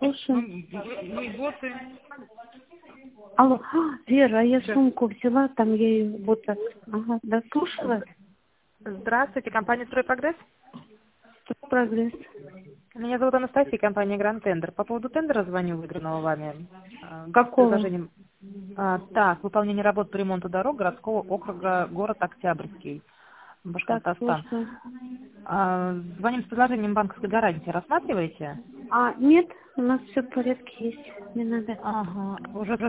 слушаю. Мы боты. Алло, Вера, а я сумку взяла, там я ее вот так. Ага, дослушала. Здравствуйте, компания «Стройпрогресс». Прогресс. Меня зовут Анастасия, компания «Гранд Тендер». По поводу тендера звоню, выигранного вами. С Какого? предложением. Так, выполнение работ по ремонту дорог городского округа, город Октябрьский, Так, Башкортостан. слушаю. Звоним с предложением банковской гарантии. Рассматриваете? Нет, у нас все в порядке есть. Не надо. Ага. Уже